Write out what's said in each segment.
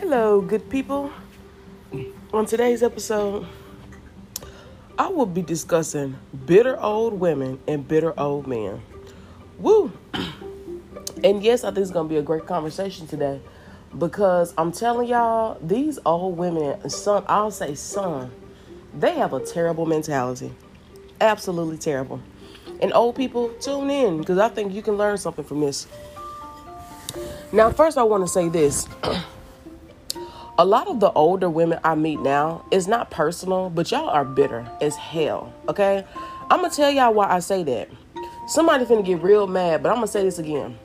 Hello, good people. On today's episode, I will be discussing bitter old women and bitter old men. Woo! And yes, I think it's going to be a great conversation today because I'm telling y'all, these old women, I'll say some, they have a terrible mentality. Absolutely terrible. And old people, tune in because I think you can learn something from this. Now, first I want to say this. A lot of the older women I meet now is not personal, but y'all are bitter as hell, okay? I'm going to tell y'all why I say that. Somebody finna get real mad, but I'm going to say this again.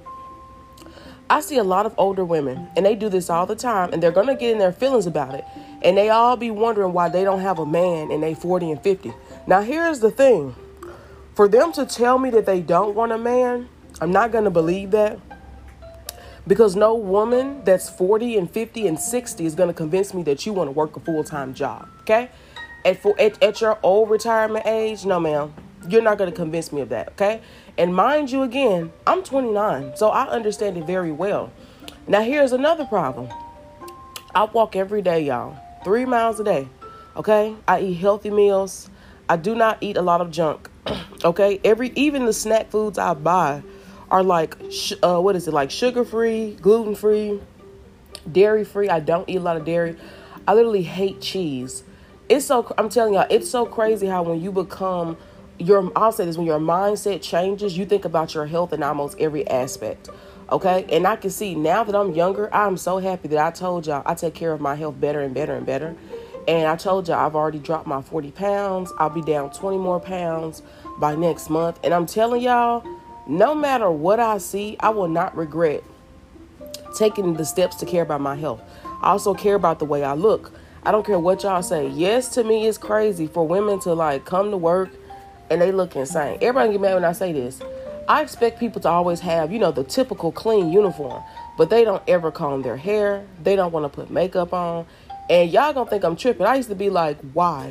I see a lot of older women, and they do this all the time, and they're going to get in their feelings about it, and they all be wondering why they don't have a man and they 40 and 50. Now, here's the thing. For them to tell me that they don't want a man, I'm not going to believe that. Because no woman that's 40 and 50 and 60 is going to convince me that you want to work a full-time job, okay? At your old retirement age, no, ma'am. You're not going to convince me of that, okay? And mind you, again, I'm 29, so I understand it very well. Now, here's another problem. I walk every day, y'all, 3 miles a day, okay? I eat healthy meals. I do not eat a lot of junk, okay? Even the snack foods I buy are like, like sugar-free, gluten-free, dairy-free. I don't eat a lot of dairy. I literally hate cheese. I'm telling y'all, it's so crazy how when you become, I'll say this, when your mindset changes, you think about your health in almost every aspect, okay? And I can see now that I'm younger, I'm so happy that I told y'all I take care of my health better and better and better. And I told y'all I've already dropped my 40 pounds. I'll be down 20 more pounds by next month. And I'm telling y'all, no matter what I see, I will not regret taking the steps to care about my health. I also care about the way I look. I don't care what y'all say. Yes, to me, it's crazy for women to come to work and they look insane. Everybody get mad when I say this. I expect people to always have, the typical clean uniform, but they don't ever comb their hair. They don't want to put makeup on. And y'all gonna think I'm tripping. I used to be like, why?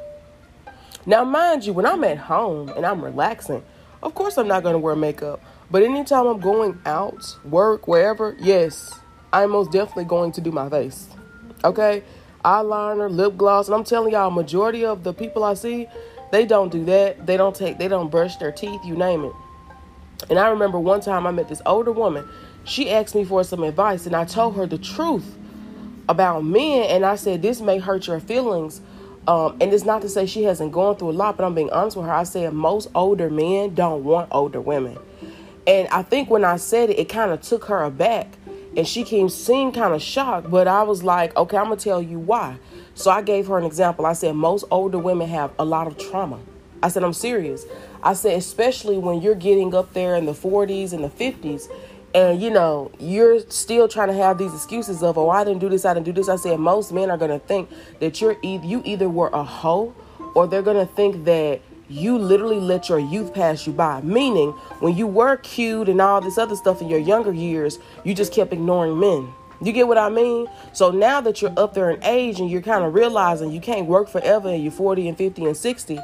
Now, mind you, when I'm at home and I'm relaxing, of course, I'm not going to wear makeup. But anytime I'm going out, work, wherever, yes, I'm most definitely going to do my face. Okay? Eyeliner, lip gloss. And I'm telling y'all, majority of the people I see, they don't do that. They don't brush their teeth, you name it. And I remember one time I met this older woman. She asked me for some advice, and I told her the truth about men. And I said, this may hurt your feelings. And it's not to say she hasn't gone through a lot, but I'm being honest with her. I said most older men don't want older women. And I think when I said it, it kind of took her aback. And she seemed kind of shocked. But I was like, okay, I'm going to tell you why. So I gave her an example. I said most older women have a lot of trauma. I said, I'm serious. I said, especially when you're getting up there in the 40s and the 50s. And, you're still trying to have these excuses of, I didn't do this, I didn't do this. I said, most men are going to think that you either were a hoe or they're going to think that you literally let your youth pass you by. Meaning, when you were cute and all this other stuff in your younger years, you just kept ignoring men. You get what I mean? So now that you're up there in age and you're kind of realizing you can't work forever and you're 40 and 50 and 60,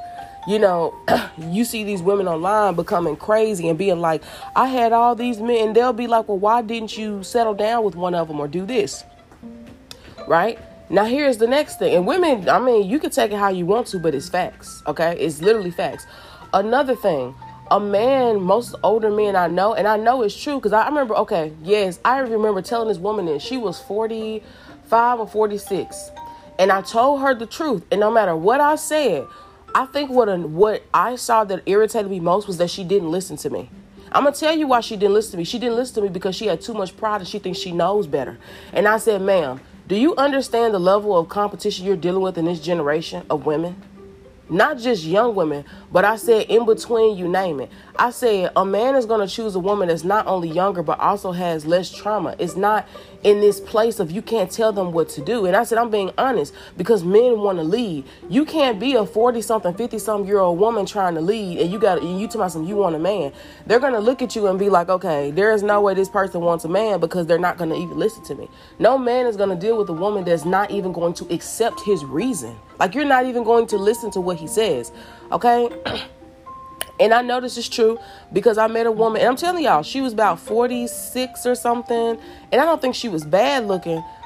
you see these women online becoming crazy and being like, I had all these men. And they'll be like, well, why didn't you settle down with one of them or do this? Right? Now, here's the next thing. And women, you can take it how you want to, but it's facts. Okay? It's literally facts. Another thing, most older men I know, and I know it's true because I remember, I remember telling this woman that she was 45 or 46. And I told her the truth. And no matter what I said, I think what I saw that irritated me most was that she didn't listen to me. I'm going to tell you why she didn't listen to me. She didn't listen to me because she had too much pride and she thinks she knows better. And I said, ma'am, do you understand the level of competition you're dealing with in this generation of women? Not just young women, but I said in between, you name it. I said a man is going to choose a woman that's not only younger, but also has less trauma. It's not in this place of you can't tell them what to do. And I said, I'm being honest because men want to lead. You can't be a 40-something, 50-something-year-old woman trying to lead and you tell me you want a man. They're going to look at you and be like, okay, there is no way this person wants a man because they're not going to even listen to me. No man is going to deal with a woman that's not even going to accept his reason. Like, you're not even going to listen to what he says. Okay? And I know this is true because I met a woman, and I'm telling y'all, she was about 46 or something. And I don't think she was bad looking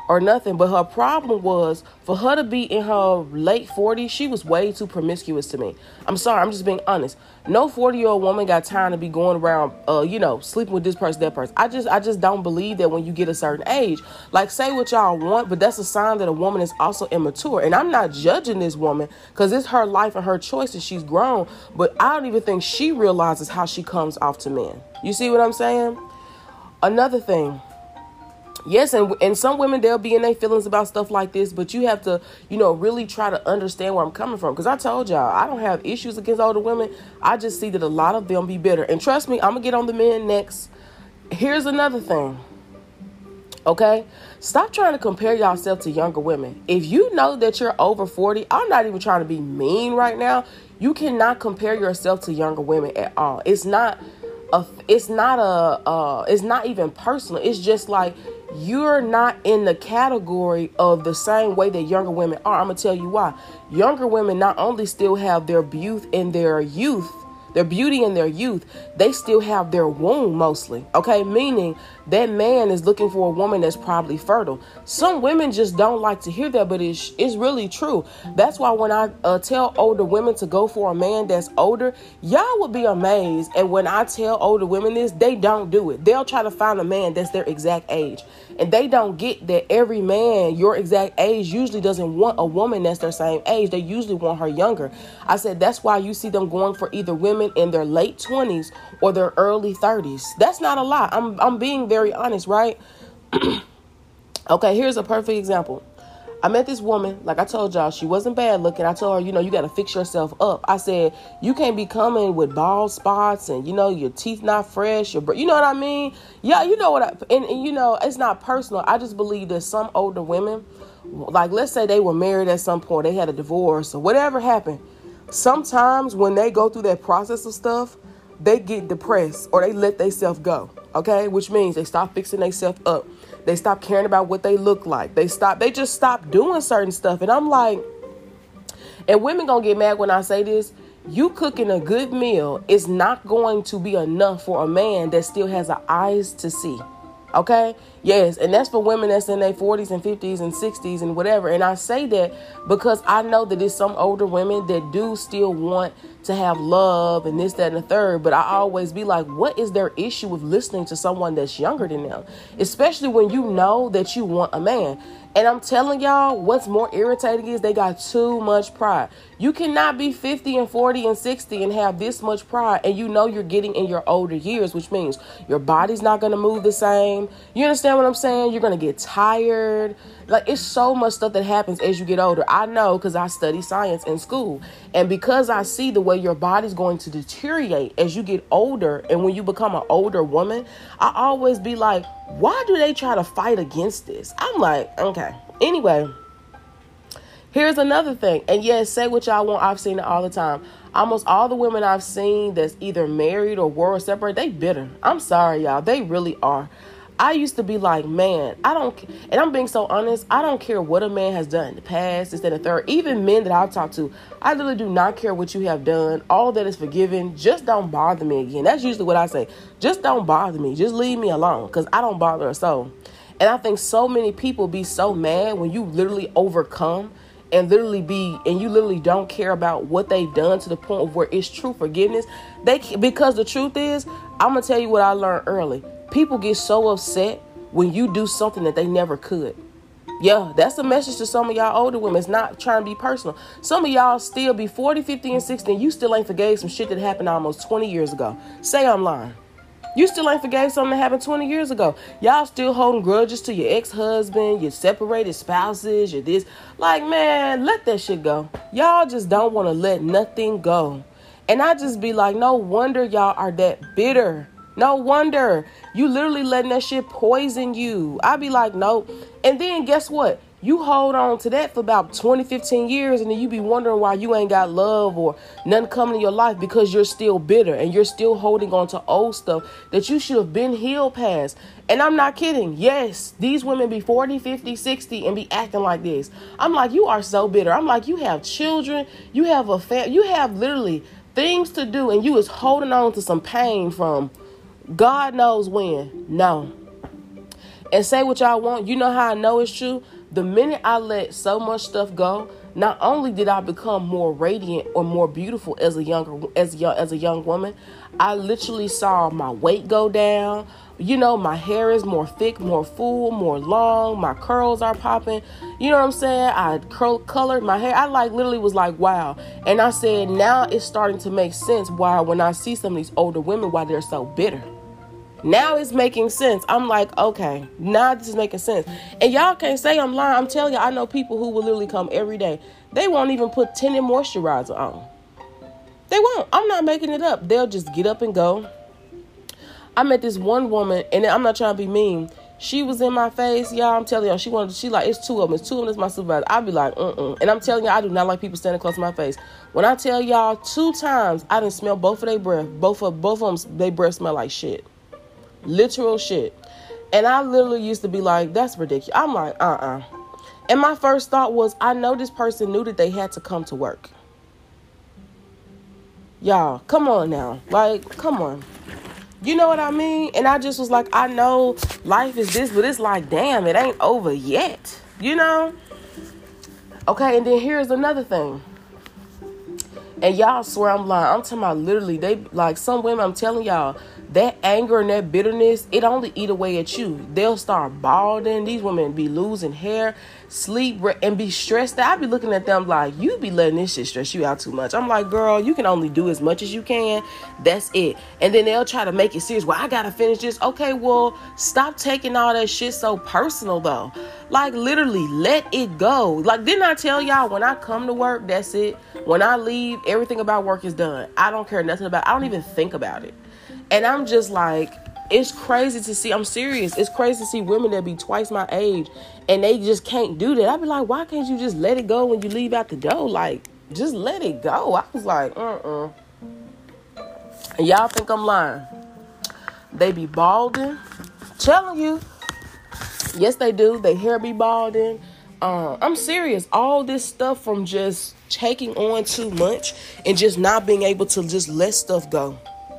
or nothing. But her problem was, for her to be in her late 40s, she was way too promiscuous to me. I'm sorry, I'm just being honest. No 40-year-old woman got time to be going around, sleeping with this person, that person. I just don't believe that when you get a certain age. Like, say what y'all want, but that's a sign that a woman is also immature. And I'm not judging this woman, because it's her life and her choices. She's grown, but I don't even think she realizes how she comes off to men. You see what I'm saying? Another thing. Yes, and some women, they'll be in their feelings about stuff like this, but you have to, really try to understand where I'm coming from. Because I told y'all, I don't have issues against older women. I just see that a lot of them be bitter. And trust me, I'm going to get on the men next. Here's another thing. Okay? Stop trying to compare yourself to younger women. If you know that you're over 40, I'm not even trying to be mean right now. You cannot compare yourself to younger women at all. It's not even personal. It's just like, you're not in the category of the same way that younger women are. I'm going to tell you why. Younger women not only still have their beauty in their youth, they still have their womb mostly. Okay. Meaning that man is looking for a woman that's probably fertile. Some women just don't like to hear that, but it's really true. That's why when I tell older women to go for a man that's older, y'all would be amazed. And when I tell older women this, they don't do it. They'll try to find a man that's their exact age. And they don't get that every man your exact age usually doesn't want a woman that's their same age. They usually want her younger. I said that's why you see them going for either women in their late 20s or their early 30s. That's not a lie. I'm being very honest, right? Okay, here's a perfect example. I met this woman, like I told y'all, she wasn't bad looking. I told her, you got to fix yourself up. I said, you can't be coming with bald spots and, your teeth not fresh. You know what I mean? Yeah, you know what and it's not personal. I just believe that some older women, like let's say they were married at some point, they had a divorce or whatever happened. Sometimes when they go through that process of stuff, they get depressed or they let themselves go. Okay, which means they stop fixing themselves up. They stop caring about what they look like. They just stop doing certain stuff. And I'm like, and women gonna get mad when I say this. You cooking a good meal is not going to be enough for a man that still has eyes to see. Okay? Yes. And that's for women that's in their 40s and 50s and 60s and whatever. And I say that because I know that there's some older women that do still want to have love and this, that, and the third. But I always be like, what is their issue with listening to someone that's younger than them? Especially when you know that you want a man. And I'm telling y'all, what's more irritating is they got too much pride. You cannot be 50 and 40 and 60 and have this much pride. And you're getting in your older years, which means your body's not going to move the same. You understand what I'm saying? You're going to get tired. Like, it's so much stuff that happens as you get older. I know because I study science in school. And because I see the way your body's going to deteriorate as you get older and when you become an older woman, I always be like, why do they try to fight against this? I'm like, okay. Anyway, here's another thing. And yes, say what y'all want. I've seen it all the time. Almost all the women I've seen that's either married or were separated, they bitter. I'm sorry, y'all. They really are. I used to be like, man, and I'm being so honest, I don't care what a man has done in the past, this, that, and the third. Even men that I've talked to, I literally do not care what you have done. All that is forgiven. Just don't bother me again. That's usually what I say. Just don't bother me. Just leave me alone because I don't bother a soul. And I think so many people be so mad when you literally overcome and you literally don't care about what they've done to the point of where it's true forgiveness. Because the truth is, I'm going to tell you what I learned early. People get so upset when you do something that they never could. Yeah, that's a message to some of y'all older women. It's not trying to be personal. Some of y'all still be 40, 50, and 60, and you still ain't forgave some shit that happened almost 20 years ago. Say I'm lying. You still ain't forgave something that happened 20 years ago. Y'all still holding grudges to your ex-husband, your separated spouses, your this. Like, man, let that shit go. Y'all just don't want to let nothing go. And I just be like, no wonder y'all are that bitter. No wonder. You literally letting that shit poison you. I be like, no. And then guess what? You hold on to that for about 20, 15 years, and then you be wondering why you ain't got love or nothing coming in your life because you're still bitter and you're still holding on to old stuff that you should have been healed past. And I'm not kidding. Yes, these women be 40, 50, 60 and be acting like this. I'm like, you are so bitter. I'm like, you have children, you have a family, you have literally things to do, and you is holding on to some pain from God knows when. No. And say what y'all want. You know how I know it's true? The minute I let so much stuff go, not only did I become more radiant or more beautiful as a young woman, I literally saw my weight go down. You know, my hair is more thick, more full, more long. My curls are popping. You know what I'm saying? I colored my hair. I literally was like, wow. And I said, now it's starting to make sense why when I see some of these older women, why they're so bitter. Now it's making sense. I'm like, okay, now this is making sense. And y'all can't say I'm lying. I'm telling you, I know people who will literally come every day. They won't even put tinted moisturizer on. They won't. I'm not making it up. They'll just get up and go. I met this one woman, and I'm not trying to be mean. She was in my face, y'all. I'm telling y'all, she like, it's two of them. It's two of them. It's my supervisor. I'll be like, And I'm telling y'all, I do not like people standing close to my face. When I tell y'all 2 times, I didn't smell both of their breath. Both of them, they breath smell like shit. Literal shit. And I literally used to be like, that's ridiculous. I'm like, And my first thought was, I know this person knew that they had to come to work. Y'all, come on now. Like, come on. You know what I mean? And I just was like, I know life is this, but it's like, damn, it ain't over yet. You know? Okay, and then here's another thing. And y'all swear I'm lying. I'm talking about literally, they like some women, I'm telling y'all, that anger and that bitterness, it only eat away at you. They'll start balding. These women be losing hair, sleep, and be stressed out. I be looking at them like, you be letting this shit stress you out too much. I'm like, girl, you can only do as much as you can. That's it. And then they'll try to make it serious. Well, I got to finish this. Okay, well, stop taking all that shit so personal, though. Like, literally, let it go. Like, didn't I tell y'all, when I come to work, that's it. When I leave, everything about work is done. I don't care nothing about it. I don't even think about it. And I'm just like, it's crazy to see. I'm serious. It's crazy to see women that be twice my age and they just can't do that. I be like, why can't you just let it go when you leave out the door? Like, just let it go. I was like, And y'all think I'm lying. They be balding. Telling you. Yes, they do. Their hair be balding. I'm serious. All this stuff from just taking on too much and just not being able to just let stuff go.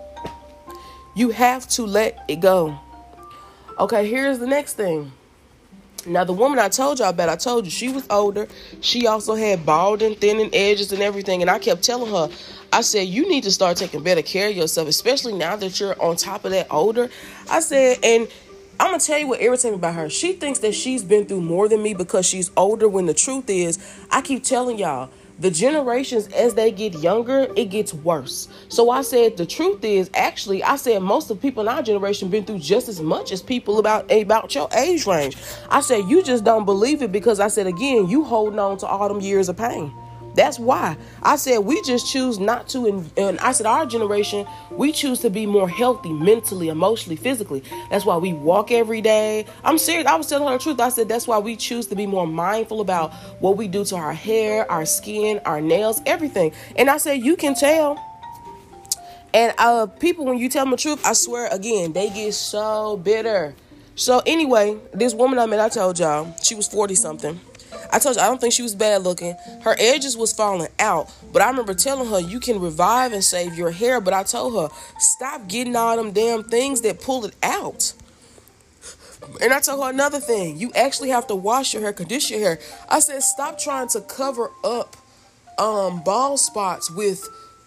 You have to let it go. Okay, here's the next thing. Now, the woman I told y'all about, I told you she was older. She also had balding, thinning edges and everything. And I kept telling her, I said, you need to start taking better care of yourself, especially now that you're on top of that older. I said, and I'm going to tell you what irritates me about her. She thinks that she's been through more than me because she's older, when the truth is, I keep telling y'all, the generations, as they get younger, it gets worse. So I said, the truth is, actually, I said most of the people in our generation been through just as much as people about your age range. I said, you just don't believe it because I said, again, you holding on to all them years of pain. That's why. I said, we just choose not to. And I said, our generation, we choose to be more healthy mentally, emotionally, physically. That's why we walk every day. I'm serious. I was telling her the truth. I said, that's why we choose to be more mindful about what we do to our hair, our skin, our nails, everything. And I said, you can tell. And people, when you tell them the truth, I swear, again, they get so bitter. So anyway, this woman I met, I told y'all, she was 40-something. I told you, I don't think she was bad looking. Her edges was falling out. But I remember telling her, you can revive and save your hair. But I told her, stop getting all them damn things that pull it out. And I told her another thing. You actually have to wash your hair, condition your hair. I said, stop trying to cover up bald spots with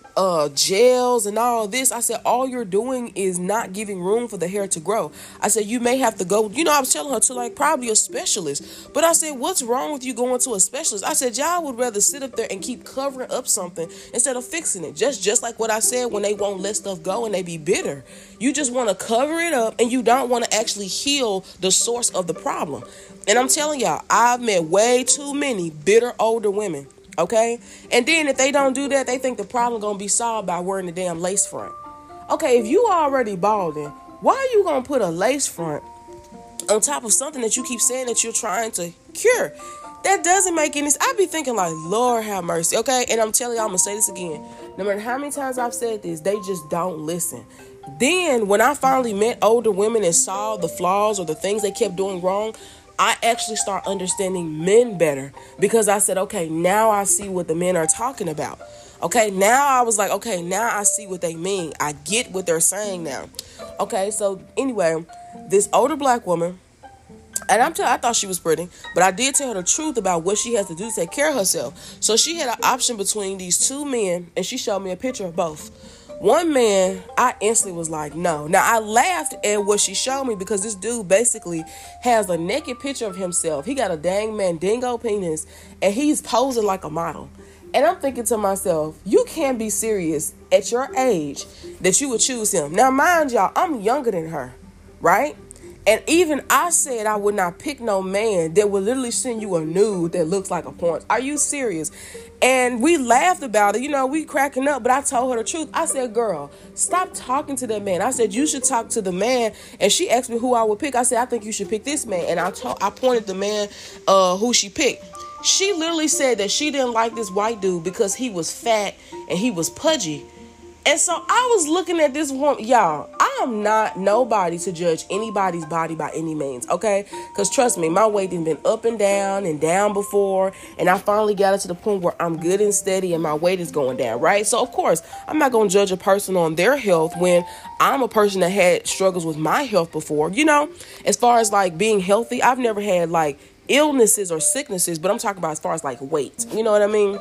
gels and all this. I said, all you're doing is not giving room for the hair to grow. I said, you may have to go, I was telling her to like probably a specialist. But I said, what's wrong with you going to a specialist? I said, y'all would rather sit up there and keep covering up something instead of fixing it. Just like what I said when they won't let stuff go and they be bitter. You just want to cover it up and you don't want to actually heal the source of the problem. And I'm telling y'all, I've met way too many bitter older women. Okay? And then if they don't do that, they think the problem gonna be solved by wearing the damn lace front. Okay, if you already balding, why are you gonna put a lace front on top of something that you keep saying that you're trying to cure? That doesn't make any sense. I be thinking like, Lord have mercy, okay? And I'm telling y'all, I'm gonna say this again. No matter how many times I've said this, they just don't listen. Then when I finally met older women and saw the flaws or the things they kept doing wrong, I actually start understanding men better because I said, okay, now I see what the men are talking about. Okay, now I was like, okay, now I see what they mean. I get what they're saying now. Okay, so anyway, this older black woman, And I thought she was pretty, but I did tell her the truth about what she has to do to take care of herself. So she had an option between these two men, and she showed me a picture of both. One man, I instantly was like, no. Now, I laughed at what she showed me because this dude basically has a naked picture of himself. He got a dang mandingo penis, and he's posing like a model. And I'm thinking to myself, you can't be serious at your age that you would choose him. Now, mind y'all, I'm younger than her, right? And even I said I would not pick no man that would literally send you a nude that looks like a porn. Are you serious? And we laughed about it. You know, we cracking up. But I told her the truth. I said, girl, stop talking to that man. I said, you should talk to the man. And she asked me who I would pick. I said, I think you should pick this man. And I pointed the man who she picked. She literally said that she didn't like this white dude because he was fat and he was pudgy. And so I was looking at this woman, y'all, I am not nobody to judge anybody's body by any means, okay? Because trust me, my weight has been up and down before, and I finally got it to the point where I'm good and steady and my weight is going down, right? So, of course, I'm not going to judge a person on their health when I'm a person that had struggles with my health before. You know, as far as, like, being healthy, I've never had, like, illnesses or sicknesses, but I'm talking about as far as, like, weight. You know what I mean?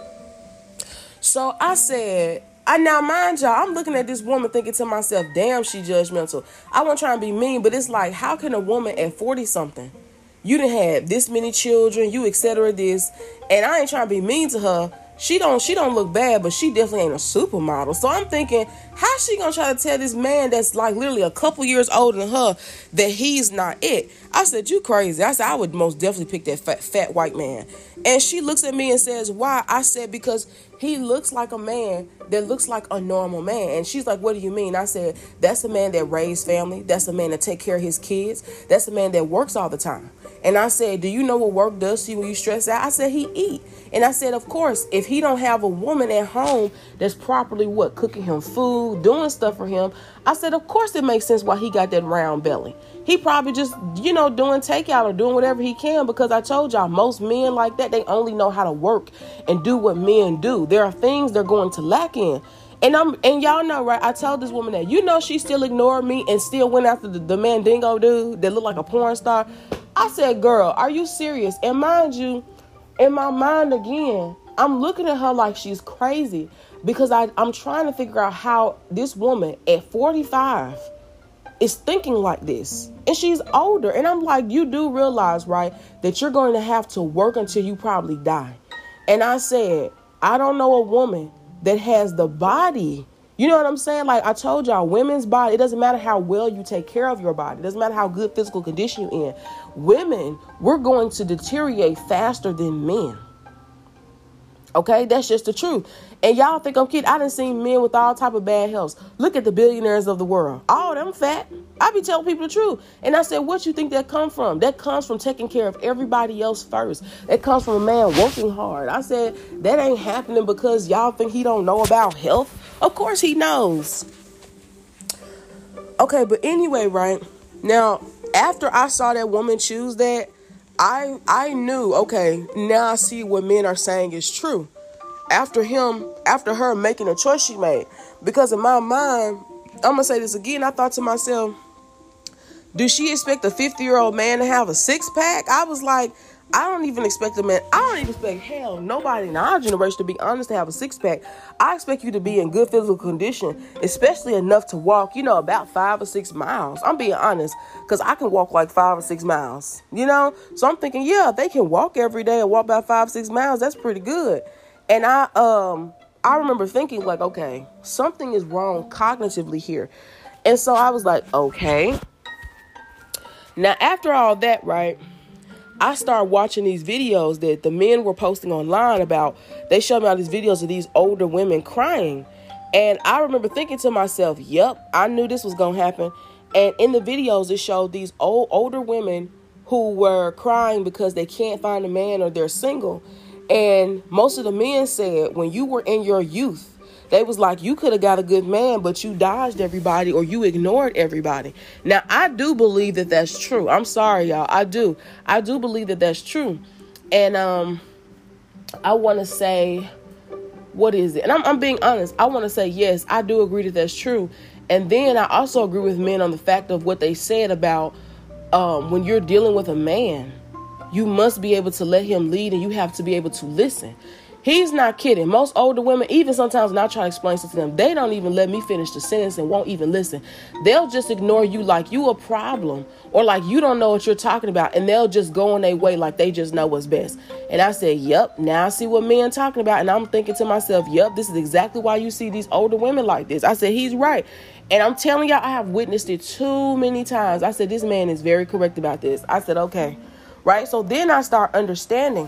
So I said... now, mind y'all, I'm looking at this woman thinking to myself, damn, she judgmental. I wasn't trying to be mean, but it's like, how can a woman at 40-something, you done had this many children, you et cetera this, and I ain't trying to be mean to her. She don't look bad, but she definitely ain't a supermodel. So I'm thinking, how's she gonna try to tell this man that's like literally a couple years older than her that he's not it? I said, you crazy. I said, I would most definitely pick that fat white man. And she looks at me and says, why? I said, because he looks like a man that looks like a normal man. And she's like, what do you mean? I said, that's a man that raised family. That's a man that take care of his kids. That's a man that works all the time. And I said, do you know what work does to you when you stress out? I said, he eat. And I said, of course, if he don't have a woman at home that's properly cooking him food, doing stuff for him, I said, of course it makes sense why he got that round belly. He probably just, doing takeout or doing whatever he can, because I told y'all, most men like that, they only know how to work and do what men do. There are things they're going to lack in. And y'all know, right? I told this woman that, she still ignored me and still went after the mandingo dude that looked like a porn star. I said, girl, are you serious? And mind you, in my mind again, I'm looking at her like she's crazy because I'm trying to figure out how this woman at 45 is thinking like this. And she's older. And I'm like, you do realize, right, that you're going to have to work until you probably die. And I said, I don't know a woman that has the body. You know what I'm saying? Like I told y'all, women's body, it doesn't matter how well you take care of your body. It doesn't matter how good physical condition you're in. Women, we're going to deteriorate faster than men. Okay, that's just the truth. And y'all think I'm kidding. I done seen men with all type of bad health. Look at the billionaires of the world. All them fat. I be telling people the truth. And I said, what you think that come from? That comes from taking care of everybody else first. That comes from a man working hard. I said, that ain't happening because y'all think he don't know about health. Of course he knows. Okay, but anyway, right? Now, after I saw that woman choose that, I knew, okay, now I see what men are saying is true. After her making a choice she made. Because in my mind, I'm going to say this again, I thought to myself, do she expect a 50-year-old man to have a six-pack? I was like, I don't even expect a man. I don't even expect, hell, nobody in our generation, to be honest, to have a six-pack. I expect you to be in good physical condition, especially enough to walk, about 5 or 6 miles. I'm being honest, because I can walk like 5 or 6 miles, So I'm thinking, yeah, if they can walk every day and walk about 5 or 6 miles, that's pretty good. And I remember thinking, like, okay, something is wrong cognitively here. And so I was like, okay. Now, after all that, right, I started watching these videos that the men were posting online about. They showed me all these videos of these older women crying. And I remember thinking to myself, yep, I knew this was going to happen. And in the videos, it showed these older women who were crying because they can't find a man or they're single. And most of the men said when you were in your youth, they was like, you could have got a good man, but you dodged everybody or you ignored everybody. Now, I do believe that that's true. I'm sorry, y'all. I do believe that that's true. And I want to say, what is it? And I'm being honest. I want to say, yes, I do agree that that's true. And then I also agree with men on the fact of what they said about when you're dealing with a man, you must be able to let him lead and you have to be able to listen. He's not kidding. Most older women, even sometimes when I try to explain something to them, they don't even let me finish the sentence and won't even listen. They'll just ignore you like you a problem or like you don't know what you're talking about. And they'll just go on their way like they just know what's best. And I said, yep, now I see what men talking about. And I'm thinking to myself, yep, this is exactly why you see these older women like this. I said, he's right. And I'm telling y'all, I have witnessed it too many times. I said, this man is very correct about this. I said, okay. Right. So then I start understanding.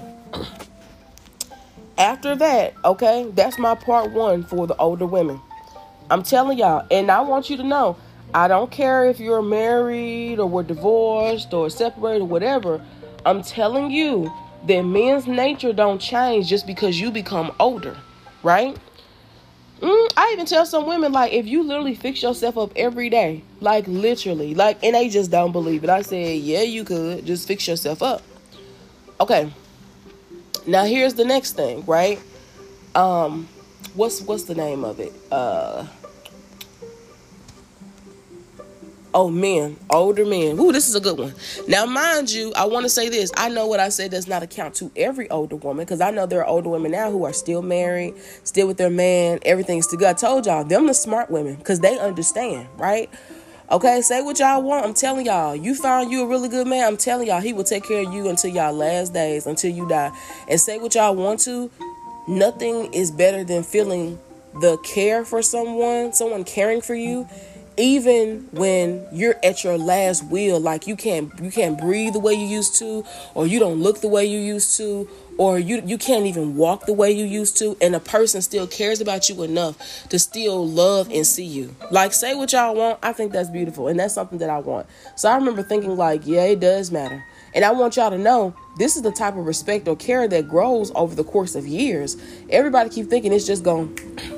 After that, okay, that's my part one for the older women. I'm telling y'all, and I want you to know, I don't care if you're married or were divorced or separated or whatever. I'm telling you that men's nature don't change just because you become older, right? I even tell some women, like, if you literally fix yourself up every day, like literally, like, and they just don't believe it. I said, yeah, you could just fix yourself up. Okay. Now here's the next thing, right? What's the name of it? Men, older men. Ooh, this is a good one. Now, mind you, I want to say this. I know what I said does not account to every older woman, because I know there are older women now who are still married, still with their man. Everything's still good. I told y'all, them the smart women, because they understand, right? Okay, say what y'all want. I'm telling y'all, you found you a really good man. I'm telling y'all, he will take care of you until y'all last days, until you die. And say what y'all want to. Nothing is better than feeling the care for someone caring for you, even when you're at your last will. Like you can't breathe the way you used to, or you don't look the way you used to, or you can't even walk the way you used to, and a person still cares about you enough to still love and see you. Like, say what y'all want. I think that's beautiful, and that's something that I want. So I remember thinking like, yeah, it does matter. And I want y'all to know, this is the type of respect or care that grows over the course of years. Everybody keep thinking it's just going,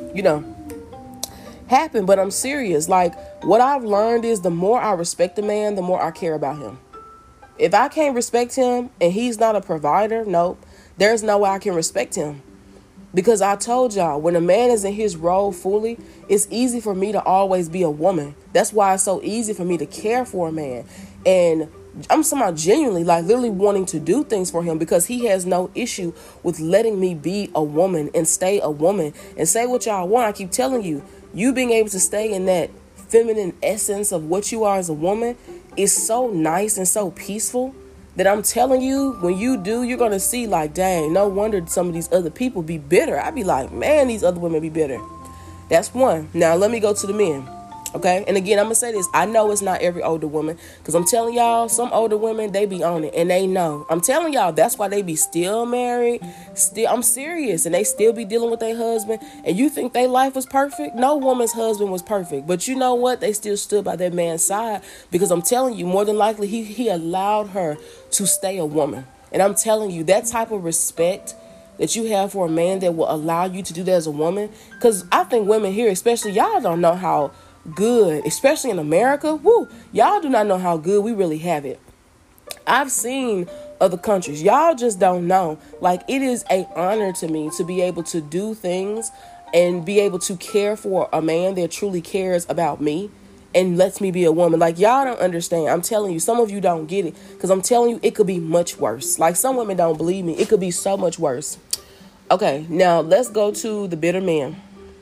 happen, but I'm serious. Like, what I've learned is the more I respect a man, the more I care about him. If I can't respect him and he's not a provider, nope, there's no way I can respect him. Because I told y'all, when a man is in his role fully, it's easy for me to always be a woman. That's why it's so easy for me to care for a man. And I'm somehow genuinely, like, literally wanting to do things for him, because he has no issue with letting me be a woman and stay a woman and say what y'all want. I keep telling you, you being able to stay in that feminine essence of what you are as a woman is so nice and so peaceful that I'm telling you, when you do, you're going to see like, dang, no wonder some of these other people be bitter. I'd be like, man, these other women be bitter. That's one. Now, let me go to the men. Okay. And again, I'm going to say this. I know it's not every older woman, because I'm telling y'all, some older women, they be on it and they know. I'm telling y'all, that's why they be still married. Still, I'm serious. And they still be dealing with their husband. And you think their life was perfect? No woman's husband was perfect. But you know what? They still stood by that man's side, because I'm telling you, more than likely, he allowed her to stay a woman. And I'm telling you, that type of respect that you have for a man that will allow you to do that as a woman. Because I think women here, especially, y'all don't know how good, especially in America, y'all do not know how good we really have it. I've seen other countries. Y'all just don't know. Like, it is an honor to me to be able to do things and be able to care for a man that truly cares about me and lets me be a woman. Like, y'all don't understand. I'm telling you, some of you don't get it, because I'm telling you, it could be much worse. Like, some women don't believe me. It could be so much worse. Okay, now let's go to the bitter men.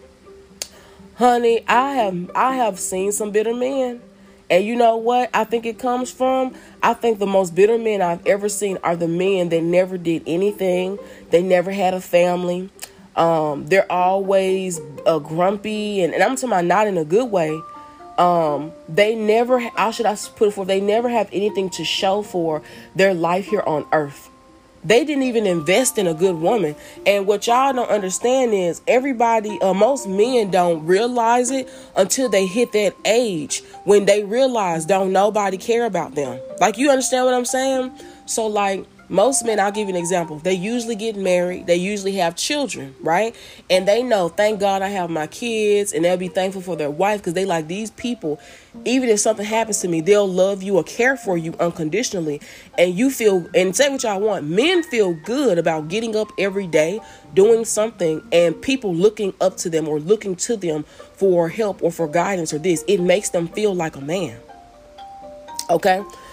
Honey, I have seen some bitter men. And you know what I think it comes from? I think the most bitter men I've ever seen are the men that never did anything. They never had a family. They're always grumpy. And I'm talking about not in a good way. They never, how should I put it forth? They never have anything to show for their life here on earth. They didn't even invest in a good woman. And what y'all don't understand is most men don't realize it until they hit that age, when they realize don't nobody care about them. Like, you understand what I'm saying? So like, most men, I'll give you an example. They usually get married. They usually have children, right? And they know, thank God I have my kids, and they'll be thankful for their wife, because they like, these people, even if something happens to me, they'll love you or care for you unconditionally. And you feel, and say what y'all want, men feel good about getting up every day, doing something, and people looking up to them or looking to them for help or for guidance or this. It makes them feel like a man. Okay?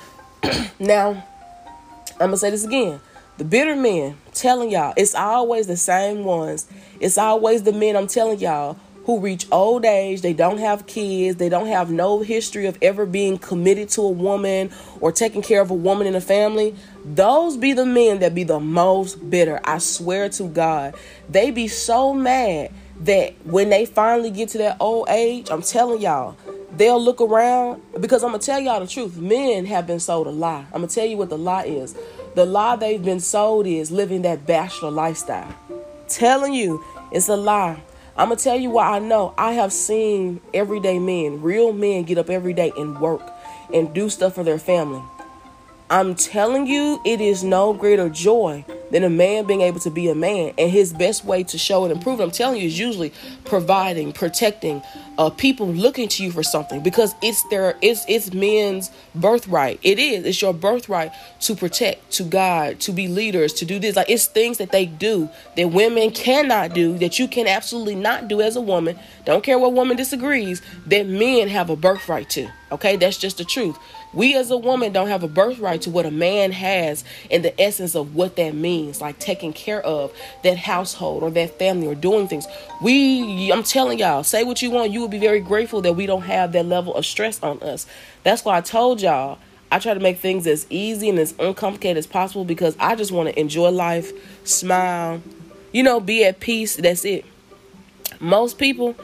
Now, I'm going to say this again. The bitter men, telling y'all, it's always the same ones. It's always the men, I'm telling y'all, who reach old age. They don't have kids. They don't have no history of ever being committed to a woman or taking care of a woman in a family. Those be the men that be the most bitter. I swear to God. They be so mad that when they finally get to that old age, I'm telling y'all, they'll look around, because I'm going to tell y'all the truth. Men have been sold a lie. I'm going to tell you what the lie is. The lie they've been sold is living that bachelor lifestyle. Telling you, it's a lie. I'm going to tell you what I know. I have seen everyday men, real men, get up every day and work and do stuff for their family. I'm telling you, it is no greater joy than a man being able to be a man. And his best way to show it and prove it, I'm telling you, is usually providing, protecting, people looking to you for something, because it's men's birthright. It's your birthright to protect, to guide, to be leaders, to do this. Like, it's things that they do that women cannot do, that you can absolutely not do as a woman. Don't care what woman disagrees, that men have a birthright to. Okay, that's just the truth. We as a woman don't have a birthright to what a man has in the essence of what that means, like taking care of that household or that family or doing things. I'm telling y'all, say what you want. You will be very grateful that we don't have that level of stress on us. That's why I told y'all, I try to make things as easy and as uncomplicated as possible, because I just want to enjoy life, smile, be at peace. That's it. Most people,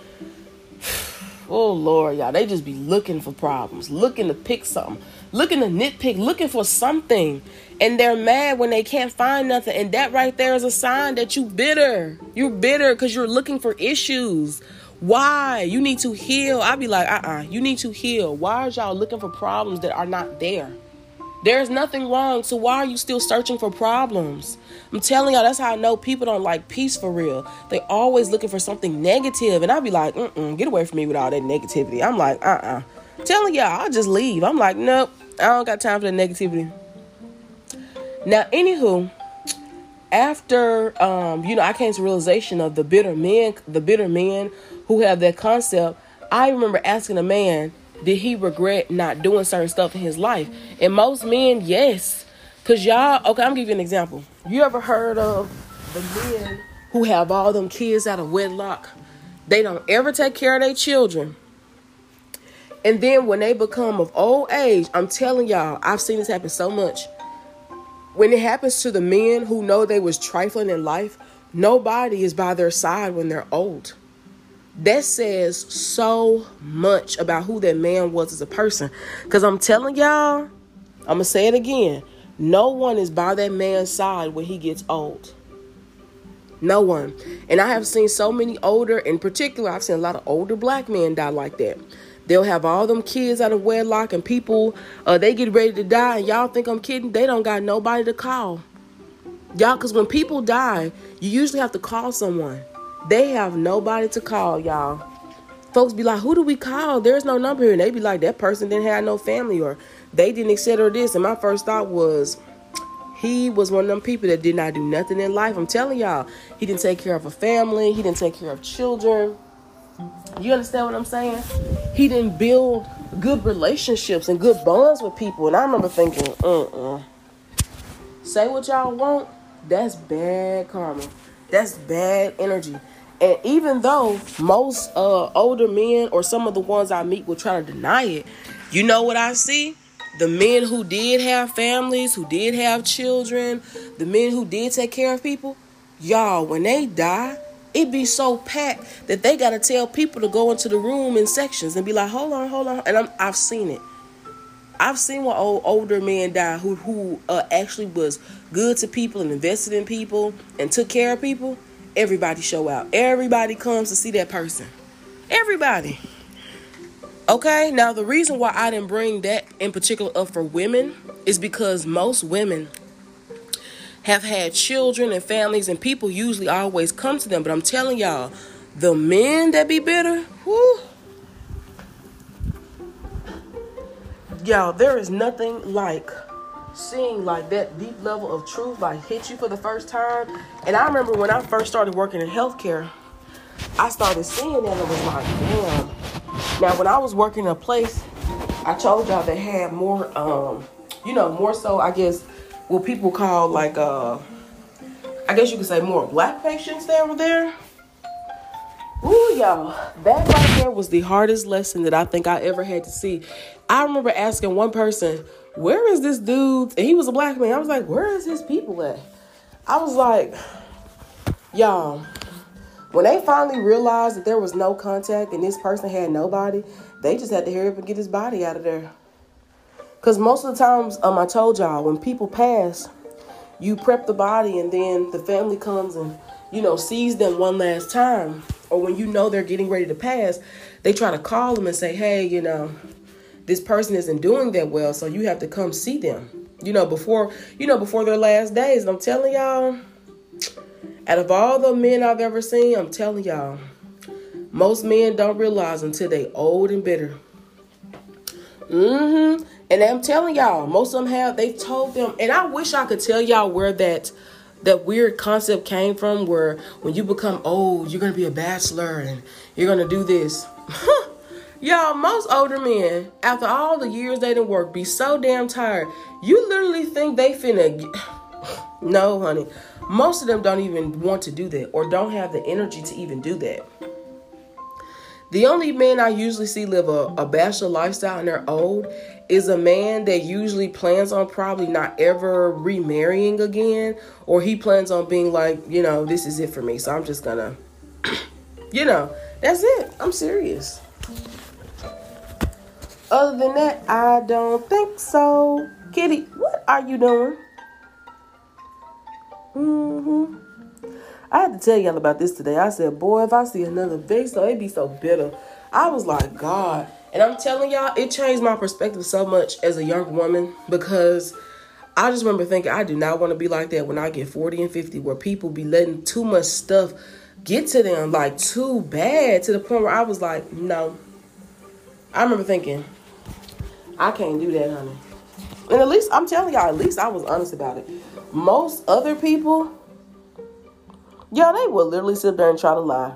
oh Lord, y'all, they just be looking for problems, looking to pick something, looking to nitpick, looking for something. And they're mad when they can't find nothing. And that right there is a sign that you bitter. You're bitter because you're looking for issues. Why? You need to heal. I'd be like, you need to heal. Why are y'all looking for problems that are not there? There's nothing wrong. So why are you still searching for problems? I'm telling y'all, that's how I know people don't like peace for real. They always looking for something negative. And I'd be like, get away from me with all that negativity. I'm like, telling y'all, I'll just leave. I'm like, nope, I don't got time for the negativity. Now, anywho, after, I came to the realization of the bitter men who have that concept. I remember asking a man, did he regret not doing certain stuff in his life? And most men, yes. Because y'all, okay, I'm going to give you an example. You ever heard of the men who have all them kids out of wedlock? They don't ever take care of their children. And then when they become of old age, I'm telling y'all, I've seen this happen so much. When it happens to the men who know they was trifling in life, nobody is by their side when they're old. That says so much about who that man was as a person. Because I'm telling y'all, I'm going to say it again. No one is by that man's side when he gets old. No one. And I have seen so many older, in particular, I've seen a lot of older black men die like that. They'll have all them kids out of wedlock and people, they get ready to die. And y'all think I'm kidding? They don't got nobody to call. Y'all, because when people die, you usually have to call someone. They have nobody to call, y'all. Folks be like, who do we call? There's no number here. And they be like, that person didn't have no family, or they didn't accept or this. And my first thought was, he was one of them people that did not do nothing in life. I'm telling y'all, he didn't take care of a family. He didn't take care of children. You understand what I'm saying? He didn't build good relationships and good bonds with people. And I remember thinking, say what y'all want. That's bad karma. That's bad energy. And even though most older men, or some of the ones I meet, will try to deny it, you know what I see? The men who did have families, who did have children, the men who did take care of people, y'all, when they die, it be so packed that they got to tell people to go into the room in sections and be like, hold on. And I've seen it. I've seen when older men die who actually was good to people and invested in people and took care of people. Everybody show out. Everybody comes to see that person. Everybody. Okay, now the reason why I didn't bring that in particular up for women is because most women have had children and families, and people usually always come to them. But I'm telling y'all, the men that be bitter, whoo, y'all, there is nothing like seeing like that deep level of truth like hit you for the first time. And I remember when I first started working in healthcare, I started seeing that and it was like, damn. Now, when I was working in a place, I told y'all they had more, more so, I guess, what people call like, I guess you could say more black patients that were there. Ooh, y'all, that right there was the hardest lesson that I think I ever had to see. I remember asking one person, where is this dude? And he was a black man. I was like, where is his people at? I was like, y'all, when they finally realized that there was no contact and this person had nobody, they just had to hurry up and get his body out of there. Because most of the times, I told y'all, when people pass, you prep the body and then the family comes and, sees them one last time. Or when they're getting ready to pass, they try to call them and say, hey, this person isn't doing that well, so you have to come see them, before their last days. And I'm telling y'all, out of all the men I've ever seen, I'm telling y'all, most men don't realize until they old and bitter. And I'm telling y'all, most of them they've told them, and I wish I could tell y'all where that weird concept came from, where when you become old, you're going to be a bachelor and you're going to do this. Y'all, most older men, after all the years they done work, be so damn tired. You literally think they finna... No, honey. Most of them don't even want to do that or don't have the energy to even do that. The only men I usually see live a bachelor lifestyle and they're old is a man that usually plans on probably not ever remarrying again, or he plans on being like, this is it for me. So I'm just gonna, that's it. I'm serious. Other than that, I don't think so. Kitty, what are you doing? I had to tell y'all about this today. I said, boy, if I see another vixen, it'd be so bitter. I was like, God. And I'm telling y'all, it changed my perspective so much as a young woman, because I just remember thinking, I do not want to be like that when I get 40 and 50, where people be letting too much stuff get to them, like too bad, to the point where I was like, no. I remember thinking, I can't do that, honey. And at least, I'm telling y'all, at least I was honest about it. Most other people, yeah, they will literally sit there and try to lie.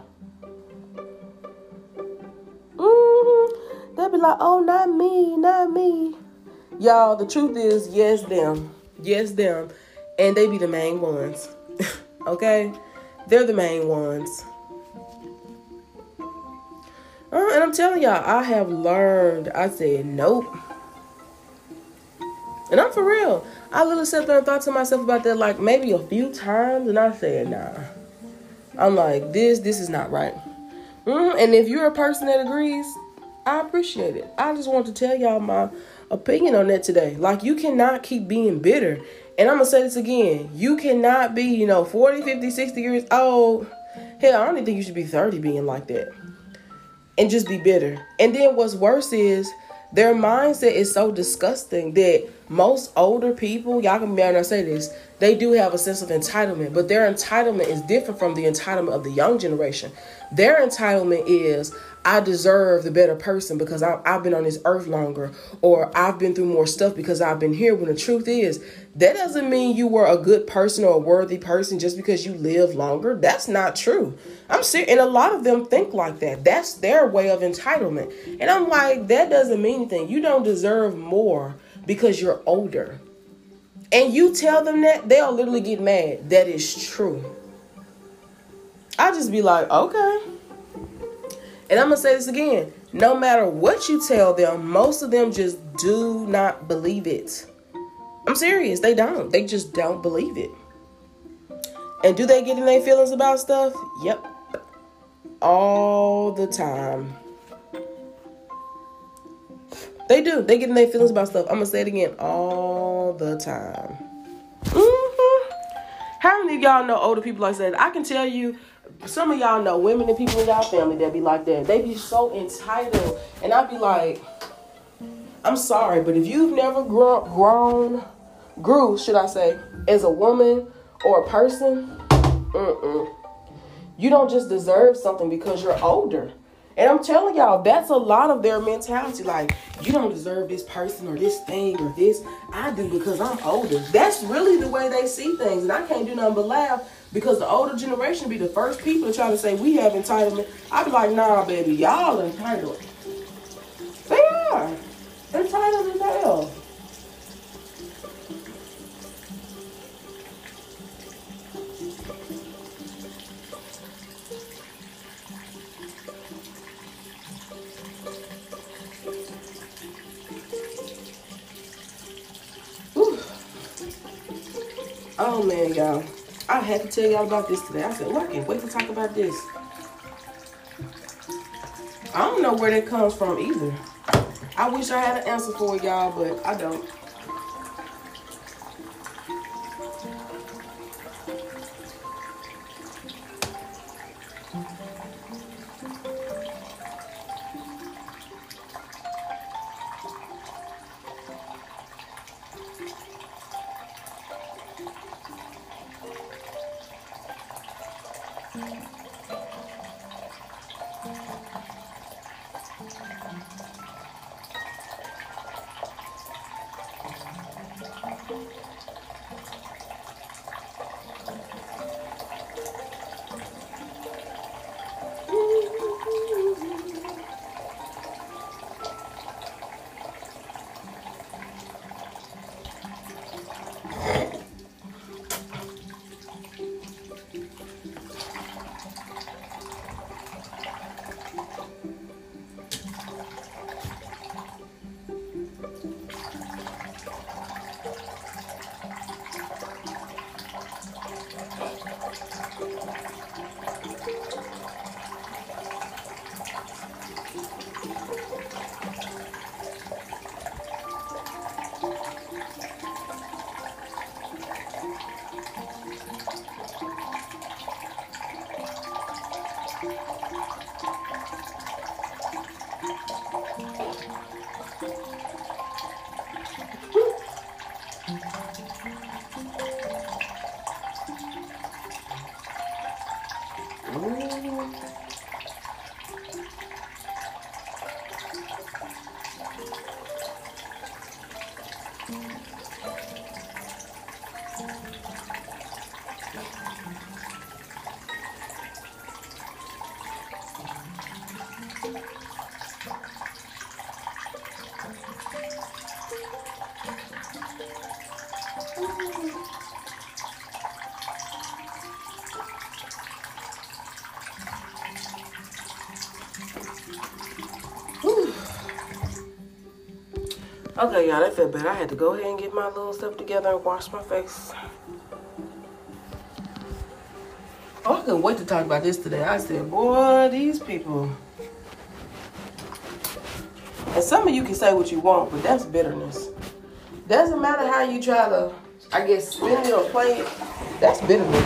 They'll be like, oh, not me, not me. Y'all, the truth is, yes, them. Yes, them. And they be the main ones. Okay? They're the main ones. And I'm telling y'all, I have learned. I said, nope. And I'm for real. I literally sat there and thought to myself about that like maybe a few times. And I said, nah. I'm like, this is not right. And if you're a person that agrees, I appreciate it. I just want to tell y'all my opinion on that today. Like, you cannot keep being bitter. And I'm going to say this again. You cannot be, 40, 50, 60 years old. Hell, I don't even think you should be 30 being like that. And just be bitter. And then what's worse is their mindset is so disgusting that most older people, y'all can be able to say this, they do have a sense of entitlement, but their entitlement is different from the entitlement of the young generation. Their entitlement is, I deserve the better person because I've been on this earth longer, or I've been through more stuff because I've been here. When the truth is, that doesn't mean you were a good person or a worthy person just because you live longer. That's not true. I'm serious. And a lot of them think like that. That's their way of entitlement. And I'm like, that doesn't mean anything. You don't deserve more because you're older. And you tell them that, they'll literally get mad. That is true. I just be like, okay. And I'm going to say this again. No matter what you tell them, most of them just do not believe it. I'm serious. They don't. They just don't believe it. And do they get in their feelings about stuff? Yep. All the time. They do. They get in their feelings about stuff. I'm going to say it again. All the time. How many of y'all know older people like that? I can tell you, some of y'all know women and people in y'all family that be like that. They be so entitled. And I be like, I'm sorry, but if you've never grew, should I say, as a woman or a person, you don't just deserve something because you're older. And I'm telling y'all, that's a lot of their mentality. Like, you don't deserve this person or this thing or this. I do because I'm older. That's really the way they see things. And I can't do nothing but laugh, because the older generation be the first people to try to say we have entitlement. I be like, nah, baby, y'all entitled. They are entitled as hell. Oh man, y'all. I had to tell y'all about this today. I said, well, I can't wait to talk about this. I don't know where that comes from either. I wish I had an answer for it, y'all, but I don't. Okay, y'all, that felt better. I had to go ahead and get my little stuff together and wash my face. Oh, I couldn't wait to talk about this today. I said, boy, these people. And some of you can say what you want, but that's bitterness. Doesn't matter how you try to, I guess, spin it or play it. That's bitterness.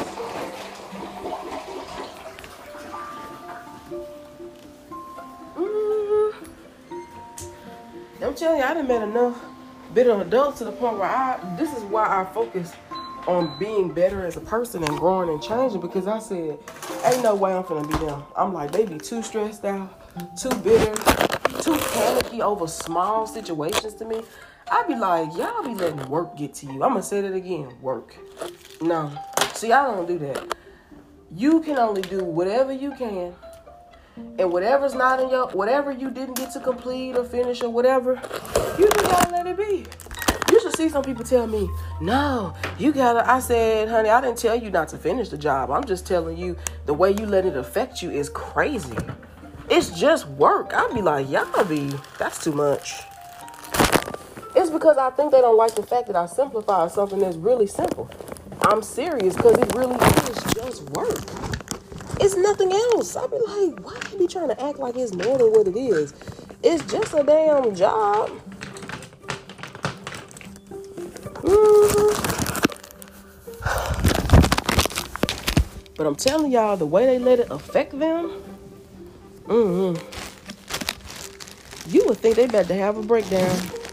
I'm telling you, I done met enough bitter adults to the point where this is why I focus on being better as a person and growing and changing, because I said, ain't no way I'm finna be them. I'm like, they be too stressed out, too bitter, too panicky over small situations to me. I be like, y'all be letting work get to you. I'm gonna say that again, work. No, see, I don't do that. You can only do whatever you can. And whatever's not in whatever you didn't get to complete or finish or whatever, you just gotta let it be. You should see some people tell me, no, you gotta. I said, honey, I didn't tell you not to finish the job. I'm just telling you the way you let it affect you is crazy. It's just work. I'd be like, that's too much. It's because I think they don't like the fact that I simplify something that's really simple. I'm serious, because it really is just work. It's nothing else. I be like, why you be trying to act like it's more than what it is? It's just a damn job. But I'm telling y'all, the way they let it affect them, you would think they better have a breakdown.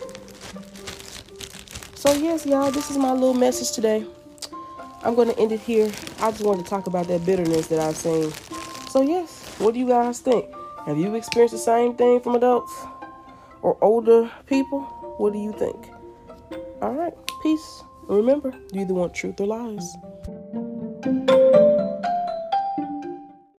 So yes, y'all, this is my little message today. I'm going to end it here. I just wanted to talk about that bitterness that I've seen. So yes, what do you guys think? Have you experienced the same thing from adults or older people? What do you think? All right, peace. And remember, you either want truth or lies.